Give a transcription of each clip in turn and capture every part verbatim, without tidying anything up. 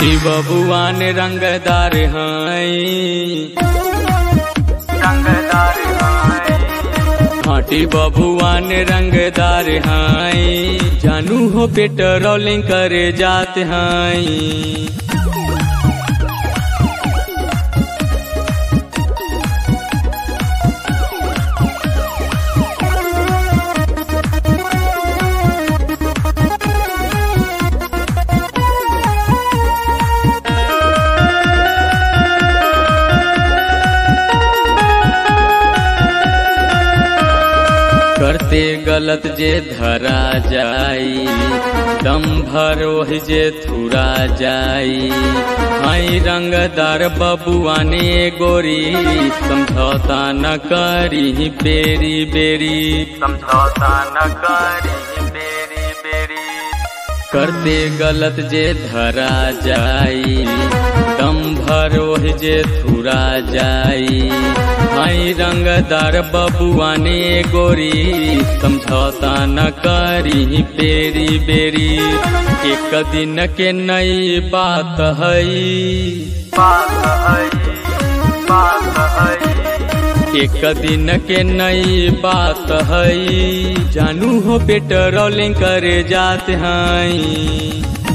ई बबुआन रंगदार हैं रंगदार हैं घाटी बबुआन रंगदार हैं जानू हो पेट्रोलिंग करे जाते हैं। करते गलत जे धरा जाई दम भर ओहि जे थुरा जाई। हाई रंगदार बबुआने गोरी समझौता न करी बेरी बेरी समझौता न करी बेरी बेरी। करते गलत जे धरा जाई दम भर ओहि जे थुरा जाई। हाई रंगदार बबुआने गोरी समझौता न करी बेरी बेरी। एक दिन के नई बात हई बात हई बात हई एक दिन के नई बात हई जानू हो पेट्रोलिंग करे जाते हैं।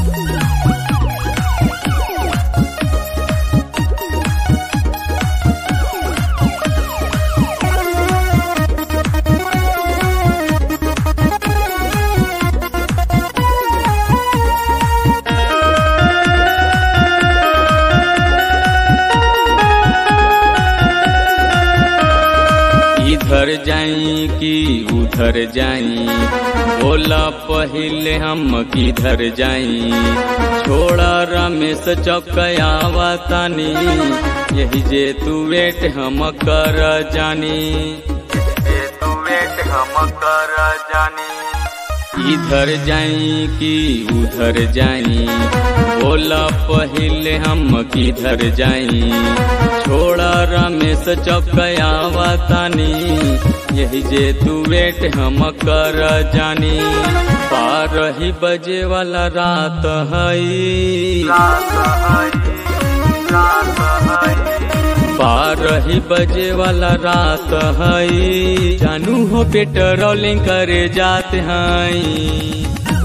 इधर जाई कि उधर जाई बोला पहिले हम किधर जाई। छोड़ा रमेश चौकयावा तानी यही जे तू वेट हम कर जानी जे तू वेट हम कर जानी। इधर जाई कि उधर जाई बोला पहिले हम किधर जाई। छोड़ा रमेश चौकयावा तानी यही जे तू वेट हम कर जानी। बारह ही बजे वाला रात हई बारह ही बजे वाला रात हई जानू हो पेट्रोलिंग करे जाते हैं।